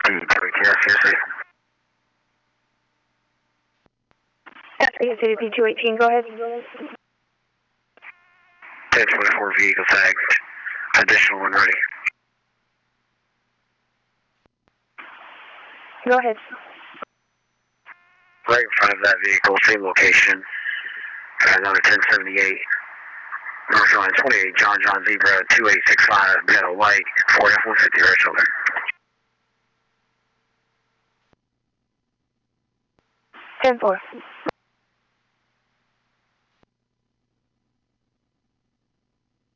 seriously. ACP 218, go ahead. 1024 vehicle tags. Additional one ready. Go ahead. Right in front of that vehicle, same location. Another 1078. North line 28, John Zebra 2865. Got a white Ford F-150 right shoulder. 10-4.